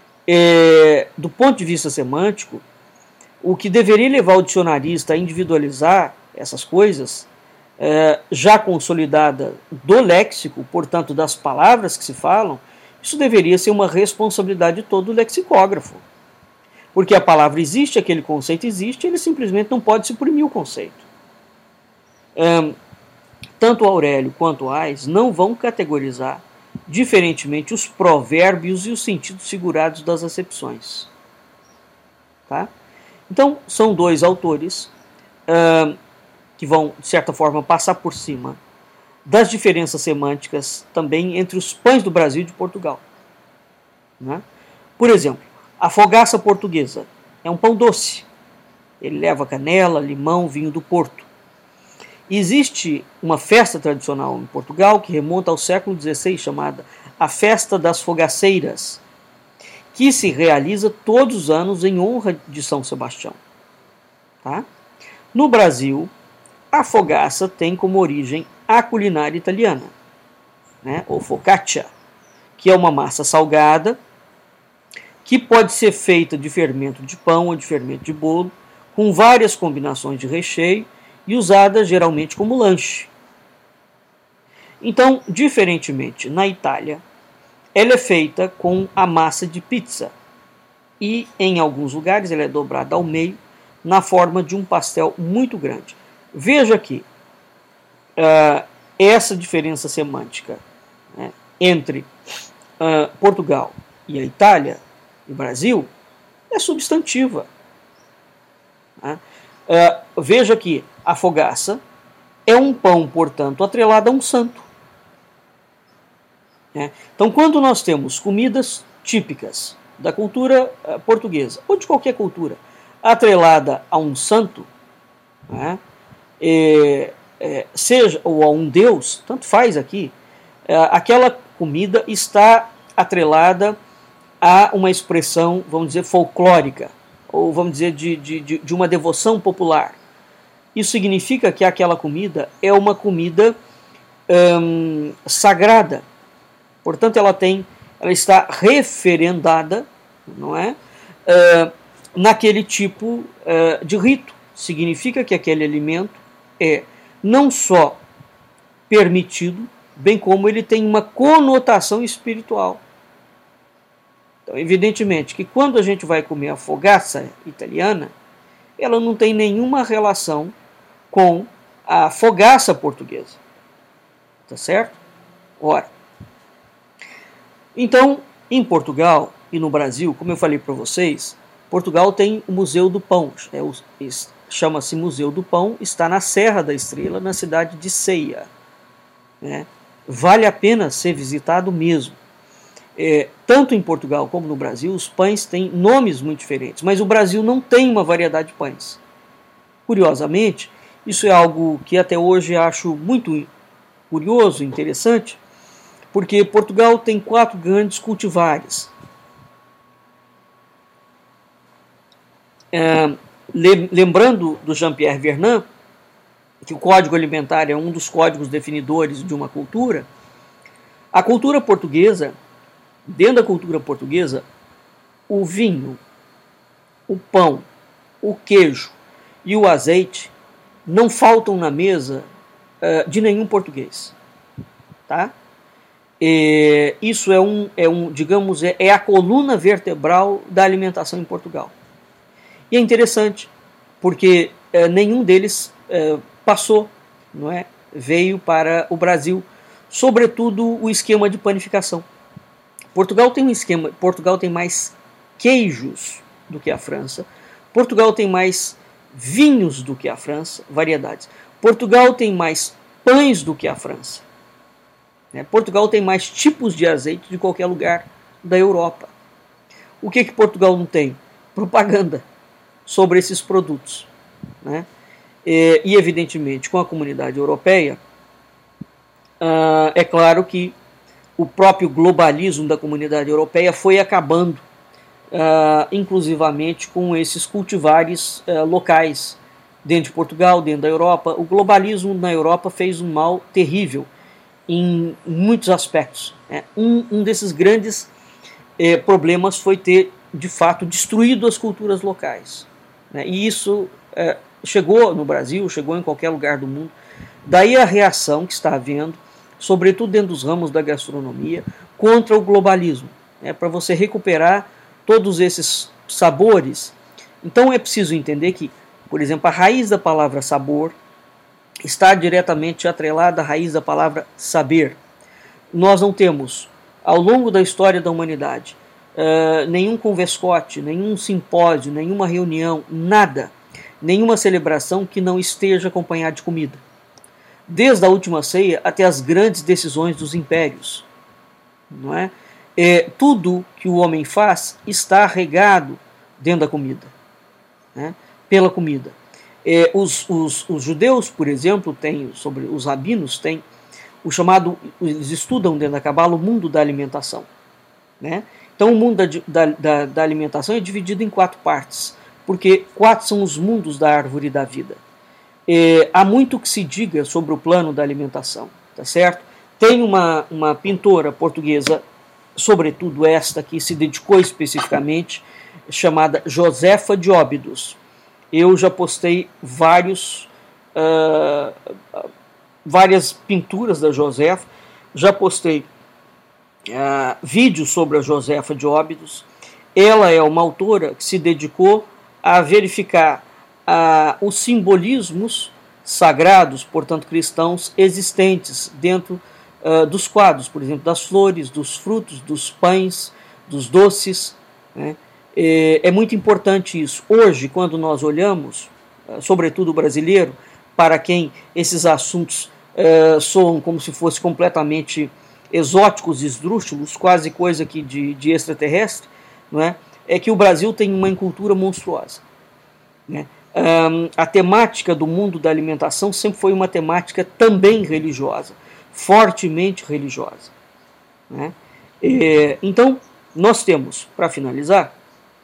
é, do ponto de vista semântico, o que deveria levar o dicionarista a individualizar essas coisas, é, já consolidada do léxico, portanto das palavras que se falam, isso deveria ser uma responsabilidade de todo lexicógrafo. Porque a palavra existe, aquele conceito existe, ele simplesmente não pode suprimir o conceito. Um, tanto Aurélio quanto Ais não vão categorizar diferentemente os provérbios e os sentidos figurados das acepções. Tá? Então, são dois autores uh, que vão, de certa forma, passar por cima das diferenças semânticas também entre os pães do Brasil e de Portugal. Né? Por exemplo, a fogaça portuguesa é um pão doce. Ele leva canela, limão, vinho do Porto. E existe uma festa tradicional em Portugal que remonta ao século dezesseis, chamada a Festa das Fogaceiras, que se realiza todos os anos em honra de São Sebastião. Tá? No Brasil, a fogaça tem como origem a culinária italiana, né? Ou focaccia, que é uma massa salgada, que pode ser feita de fermento de pão ou de fermento de bolo, com várias combinações de recheio e usada geralmente como lanche. Então, diferentemente, na Itália, ela é feita com a massa de pizza e, em alguns lugares, ela é dobrada ao meio na forma de um pastel muito grande. Veja aqui, uh, essa diferença semântica, né, entre uh, Portugal e a Itália, o Brasil, é substantiva. Né? Uh, veja que a fogaça é um pão, portanto, atrelado a um santo. Né? Então, quando nós temos comidas típicas da cultura uh, portuguesa, ou de qualquer cultura, atrelada a um santo, né? é, é, seja ou a um deus, tanto faz aqui, é, aquela comida está atrelada a uma expressão, vamos dizer, folclórica, ou vamos dizer, de, de, de uma devoção popular. Isso significa que aquela comida é uma comida hum, sagrada. Portanto, ela tem, ela está referendada, não é, uh, naquele tipo uh, de rito. Significa que aquele alimento é não só permitido, bem como ele tem uma conotação espiritual. Então, evidentemente que quando a gente vai comer a fogaça italiana, ela não tem nenhuma relação com a fogaça portuguesa. Tá certo? Ora, então, em Portugal e no Brasil, como eu falei para vocês, Portugal tem o Museu do Pão, é o, chama-se Museu do Pão, está na Serra da Estrela, na cidade de Ceia. Né? Vale a pena ser visitado mesmo. É, tanto em Portugal como no Brasil, os pães têm nomes muito diferentes, mas o Brasil não tem uma variedade de pães. Curiosamente, isso é algo que até hoje acho muito curioso, interessante, porque Portugal tem quatro grandes cultivares. É, lembrando do Jean-Pierre Vernant, que o Código Alimentar é um dos códigos definidores de uma cultura, a cultura portuguesa, dentro da cultura portuguesa, o vinho, o pão, o queijo e o azeite não faltam na mesa uh, de nenhum português. Tá? E isso é um, é um digamos, é, é a coluna vertebral da alimentação em Portugal. E é interessante, porque uh, nenhum deles uh, passou, não é? Veio para o Brasil, sobretudo o esquema de panificação. Portugal tem um esquema, Portugal tem mais queijos do que a França. Portugal tem mais vinhos do que a França, variedades. Portugal tem mais pães do que a França. Né? Portugal tem mais tipos de azeite de qualquer lugar da Europa. O que que Portugal não tem? Propaganda sobre esses produtos. Né? E, e, evidentemente, com a comunidade europeia, uh, é claro que o próprio globalismo da comunidade europeia foi acabando, uh, inclusivamente com esses cultivares uh, locais dentro de Portugal, dentro da Europa. O globalismo na Europa fez um mal terrível em muitos aspectos. Né? Um, um desses grandes eh, problemas foi ter, de fato, destruído as culturas locais. Né? E isso eh, chegou no Brasil, chegou em qualquer lugar do mundo. Daí a reação que está havendo, sobretudo dentro dos ramos da gastronomia, contra o globalismo, né, para você recuperar todos esses sabores. Então é preciso entender que, por exemplo, a raiz da palavra sabor está diretamente atrelada à raiz da palavra saber. Nós não temos, ao longo da história da humanidade, uh, nenhum converscote, nenhum simpósio, nenhuma reunião, nada, nenhuma celebração que não esteja acompanhada de comida. Desde a última ceia até as grandes decisões dos impérios. Não é? É, tudo que o homem faz está regado dentro da comida, né? Pela comida. É, os, os, os judeus, por exemplo, têm, sobre os rabinos, têm o chamado, eles estudam dentro da Cabala o mundo da alimentação, né? Então o mundo da, da, da, da alimentação é dividido em quatro partes, porque quatro são os mundos da árvore da vida. É, há muito que se diga sobre o plano da alimentação, tá certo? Tem uma, uma pintora portuguesa, sobretudo esta que se dedicou especificamente, chamada Josefa de Óbidos. Eu já postei vários, uh, várias pinturas da Josefa, já postei uh, vídeos sobre a Josefa de Óbidos. Ela é uma autora que se dedicou a verificar uh, os simbolismos sagrados, portanto cristãos, existentes dentro uh, dos quadros, por exemplo, das flores, dos frutos, dos pães, dos doces, né? É muito importante isso. Hoje, quando nós olhamos, sobretudo o brasileiro, para quem esses assuntos é, soam como se fossem completamente exóticos, esdrúxulos, quase coisa que de, de extraterrestre, não é? É que o Brasil tem uma incultura monstruosa, né? Um, a temática do mundo da alimentação sempre foi uma temática também religiosa, fortemente religiosa, né? É, então, nós temos, para finalizar,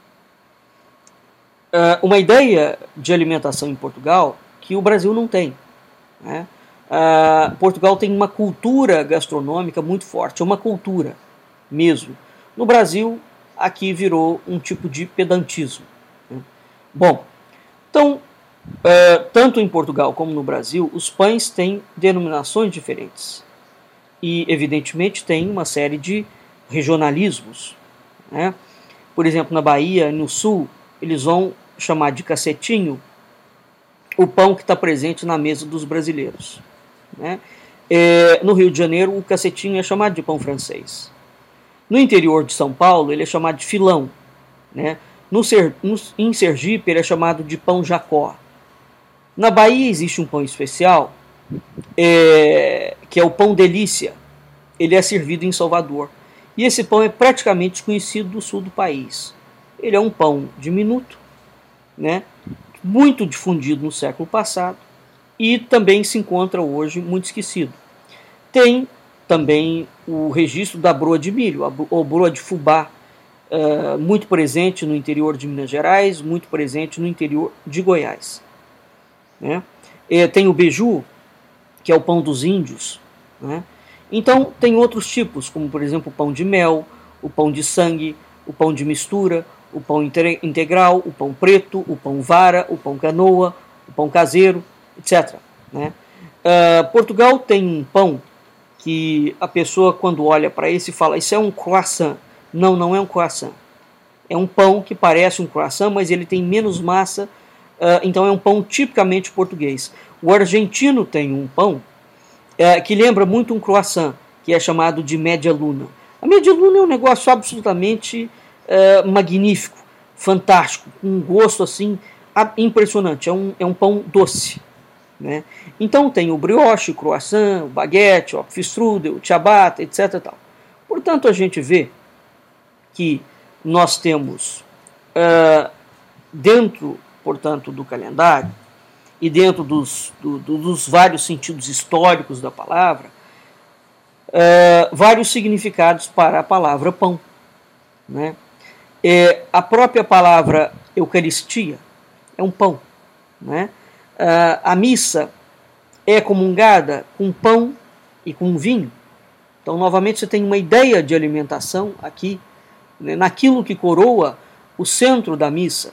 Uh, uma ideia de alimentação em Portugal que o Brasil não tem, né? Uh, Portugal tem uma cultura gastronômica muito forte, é uma cultura mesmo. No Brasil, aqui virou um tipo de pedantismo, né? Bom, então, uh, tanto em Portugal como no Brasil, os pães têm denominações diferentes e, evidentemente, tem uma série de regionalismos, né? Por exemplo, na Bahia, no Sul, eles vão chamar de cacetinho o pão que está presente na mesa dos brasileiros, né? É, no Rio de Janeiro, o cacetinho é chamado de pão francês. No interior de São Paulo, ele é chamado de filão, né? No, no, em Sergipe, ele é chamado de pão jacó. Na Bahia existe um pão especial, é, que é o pão delícia. Ele é servido em Salvador. E esse pão é praticamente desconhecido do sul do país. Ele é um pão diminuto, né, muito difundido no século passado e também se encontra hoje muito esquecido. Tem também o registro da broa de milho, a broa de fubá, uh, muito presente no interior de Minas Gerais, muito presente no interior de Goiás, né? E tem o beiju, que é o pão dos índios, né? Então tem outros tipos, como por exemplo o pão de mel, o pão de sangue, o pão de mistura, o pão integral, o pão preto, o pão vara, o pão canoa, o pão caseiro, etcétera, né? Uh, Portugal tem um pão que a pessoa, quando olha para esse, fala: isso é um croissant. Não, não é um croissant. É um pão que parece um croissant, mas ele tem menos massa, uh, então é um pão tipicamente português. O argentino tem um pão uh, que lembra muito um croissant, que é chamado de média luna. A média luna é um negócio absolutamente uh, magnífico, fantástico, com um gosto assim impressionante. É um, é um pão doce, né? Então tem o brioche, o croissant, o baguete, o apfelstrudel, o ciabatta, etc. Tal. Portanto, a gente vê que nós temos uh, dentro, portanto, do calendário e dentro dos, do, do, dos vários sentidos históricos da palavra, uh, vários significados para a palavra pão, né? É, a própria palavra Eucaristia é um pão, né? Uh, a missa é comungada com pão e com vinho. Então, novamente, você tem uma ideia de alimentação aqui, né, naquilo que coroa o centro da missa.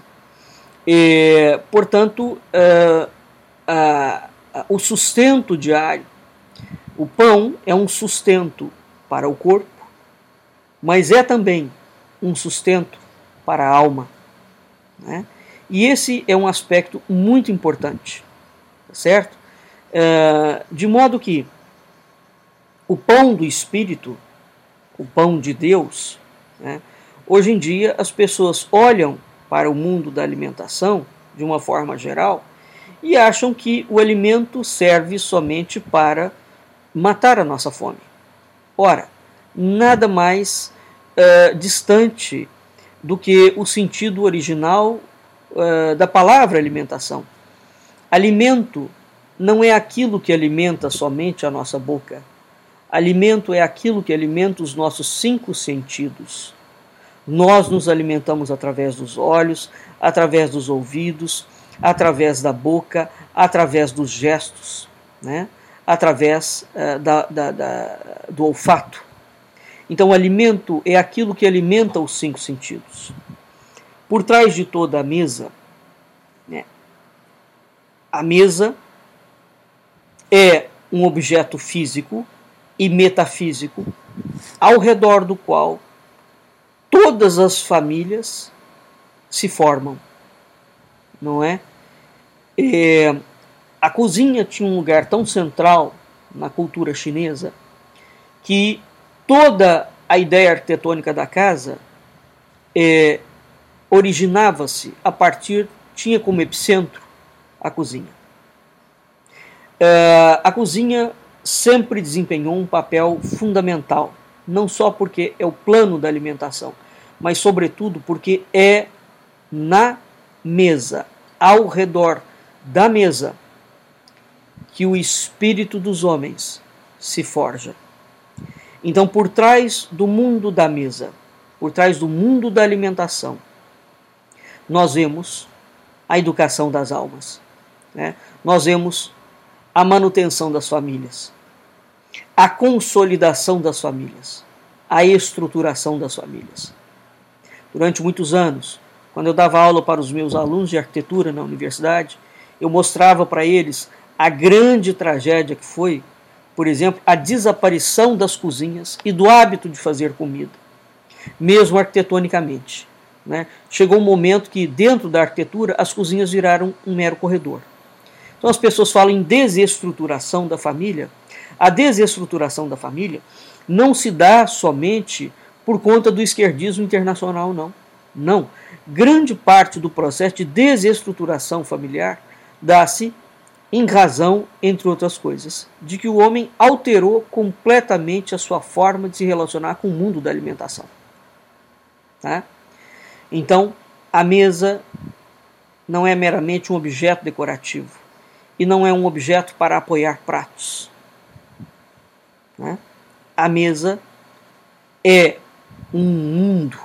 E, portanto, uh, uh, uh, o sustento diário, o pão é um sustento para o corpo, mas é também um sustento para a alma, né? E esse é um aspecto muito importante, certo? É, de modo que o pão do Espírito, o pão de Deus, né? Hoje em dia as pessoas olham para o mundo da alimentação, de uma forma geral, e acham que o alimento serve somente para matar a nossa fome. Ora, nada mais uh, distante do que o sentido original uh, da palavra alimentação. Alimento não é aquilo que alimenta somente a nossa boca. Alimento é aquilo que alimenta os nossos cinco sentidos. Nós nos alimentamos através dos olhos, através dos ouvidos, através da boca, através dos gestos, né? Através uh, da, da, da, do olfato. Então, o alimento é aquilo que alimenta os cinco sentidos. Por trás de toda a mesa, né, a mesa é um objeto físico e metafísico, ao redor do qual todas as famílias se formam, não é? É, a cozinha tinha um lugar tão central na cultura chinesa que toda a ideia arquitetônica da casa é, originava-se a partir, tinha como epicentro a cozinha. É, a cozinha sempre desempenhou um papel fundamental, não só porque é o plano da alimentação, mas sobretudo porque é na mesa, ao redor da mesa, que o espírito dos homens se forja. Então, por trás do mundo da mesa, por trás do mundo da alimentação, nós vemos a educação das almas, né? Nós vemos a manutenção das famílias, a consolidação das famílias, a estruturação das famílias. Durante muitos anos, quando eu dava aula para os meus alunos de arquitetura na universidade, eu mostrava para eles a grande tragédia que foi, por exemplo, a desaparição das cozinhas e do hábito de fazer comida, mesmo arquitetonicamente, né? Chegou um momento que, dentro da arquitetura, as cozinhas viraram um mero corredor. Então as pessoas falam em desestruturação da família. A desestruturação da família não se dá somente por conta do esquerdismo internacional, não. Não. Grande parte do processo de desestruturação familiar dá-se em razão, entre outras coisas, de que o homem alterou completamente a sua forma de se relacionar com o mundo da alimentação. Tá? Então, a mesa não é meramente um objeto decorativo e não é um objeto para apoiar pratos. Né? A mesa é um mundo.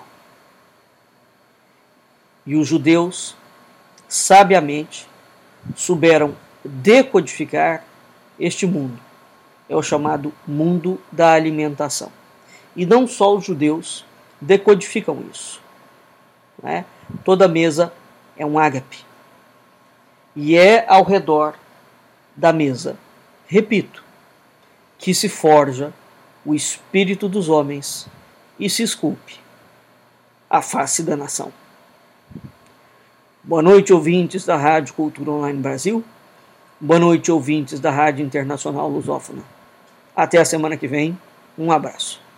E os judeus, sabiamente, souberam decodificar este mundo. É o chamado mundo da alimentação. E não só os judeus decodificam isso, né? Toda mesa é um ágape. E é ao redor da mesa, repito, que se forja o espírito dos homens e se esculpe a face da nação. Boa noite, ouvintes da Rádio Cultura Online Brasil. Boa noite, ouvintes da Rádio Internacional Lusófona. Até a semana que vem. Um abraço.